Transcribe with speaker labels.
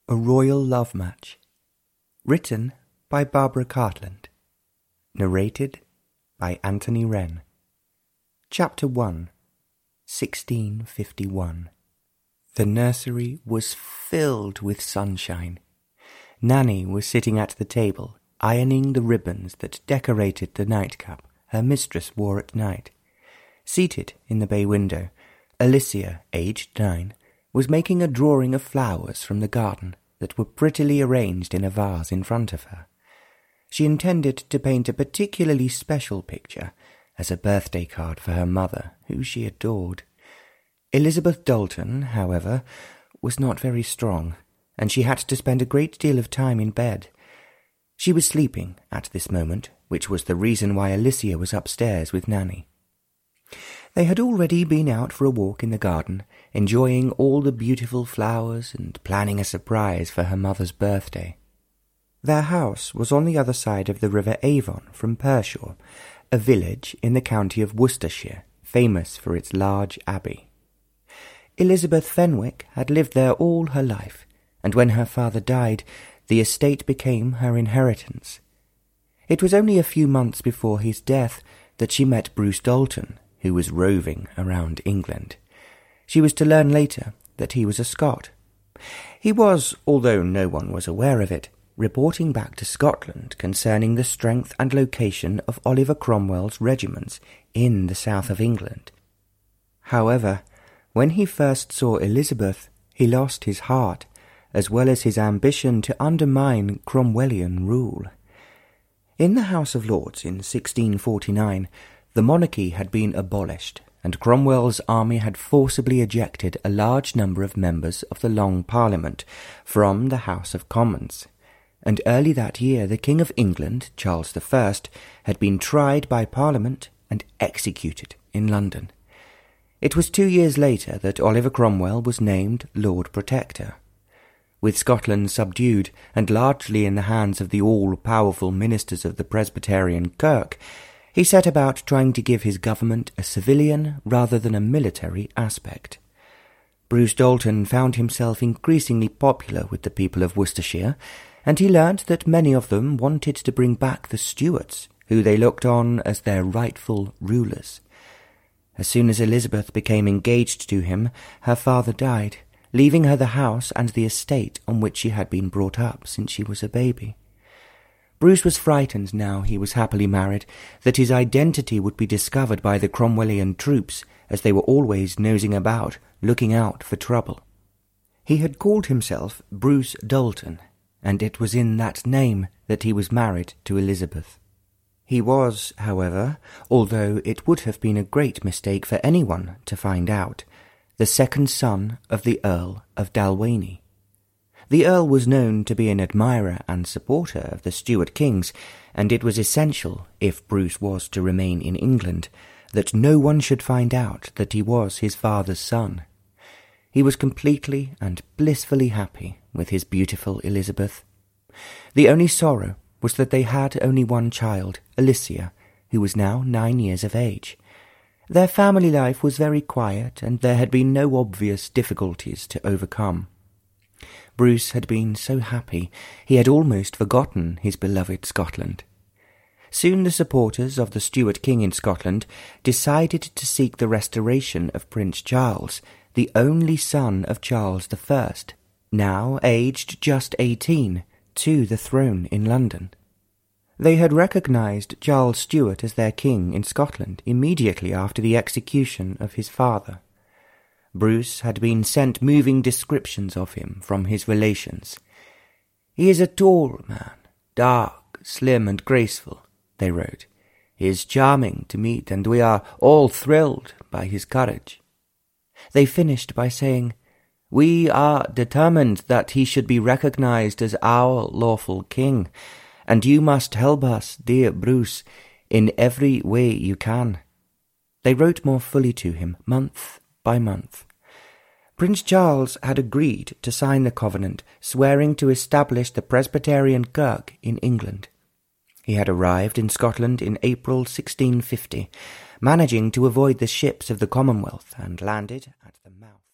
Speaker 1: A Royal Love Match. Written by Barbara Cartland. Narrated by Anthony Wren. Chapter 1, 1651. The nursery was filled with sunshine. Nanny was sitting at the table, ironing the ribbons that decorated the nightcap her mistress wore at night. Seated in the bay window, Alicia, aged 9, was making a drawing of flowers from the garden that were prettily arranged in a vase in front of her. She intended to paint a particularly special picture as a birthday card for her mother, who she adored. Elizabeth Dalton, however, was not very strong, and she had to spend a great deal of time in bed. She was sleeping at this moment, which was the reason why Alicia was upstairs with Nanny. They had already been out for a walk in the garden, enjoying all the beautiful flowers and planning a surprise for her mother's birthday. Their house was on the other side of the River Avon from Pershore, a village in the county of Worcestershire, famous for its large abbey. Elizabeth Fenwick had lived there all her life, and when her father died, the estate became her inheritance. It was only a few months before his death that she met Bruce Dalton, who was roving around England. She was to learn later that he was a Scot. He was, although no one was aware of it, reporting back to Scotland concerning the strength and location of Oliver Cromwell's regiments in the south of England. However, when he first saw Elizabeth, he lost his heart, as well as his ambition to undermine Cromwellian rule. In the House of Lords in 1649, the monarchy had been abolished, and Cromwell's army had forcibly ejected a large number of members of the Long Parliament from the House of Commons, and early that year the King of England, Charles I, had been tried by Parliament and executed in London. It was 2 years later that Oliver Cromwell was named Lord Protector. With Scotland subdued and largely in the hands of the all-powerful ministers of the Presbyterian Kirk, he set about trying to give his government a civilian rather than a military aspect. Bruce Dalton found himself increasingly popular with the people of Worcestershire, and he learnt that many of them wanted to bring back the Stuarts, who they looked on as their rightful rulers. As soon as Elizabeth became engaged to him, her father died, leaving her the house and the estate on which she had been brought up since she was a baby. Bruce was frightened now he was happily married that his identity would be discovered by the Cromwellian troops, as they were always nosing about, looking out for trouble. He had called himself Bruce Dalton, and it was in that name that he was married to Elizabeth. He was, however, although it would have been a great mistake for anyone to find out, the second son of the Earl of Dalwhinnie. The Earl was known to be an admirer and supporter of the Stuart kings, and it was essential, if Bruce was to remain in England, that no one should find out that he was his father's son. He was completely and blissfully happy with his beautiful Elizabeth. The only sorrow was that they had only one child, Alicia, who was now 9 years of age. Their family life was very quiet, and there had been no obvious difficulties to overcome. Bruce had been so happy he had almost forgotten his beloved Scotland. Soon the supporters of the Stuart king in Scotland decided to seek the restoration of Prince Charles, the only son of Charles I, now aged just 18, to the throne in London. They had recognised Charles Stuart as their king in Scotland immediately after the execution of his father. Bruce had been sent moving descriptions of him from his relations. "He is a tall man, dark, slim and graceful," they wrote. "He is charming to meet, and we are all thrilled by his courage." They finished by saying, "We are determined that he should be recognized as our lawful king, and you must help us, dear Bruce, in every way you can." They wrote more fully to him, month by month. Prince Charles had agreed to sign the covenant, swearing to establish the Presbyterian Kirk in England. He had arrived in Scotland in April 1650, managing to avoid the ships of the Commonwealth, and landed at the mouth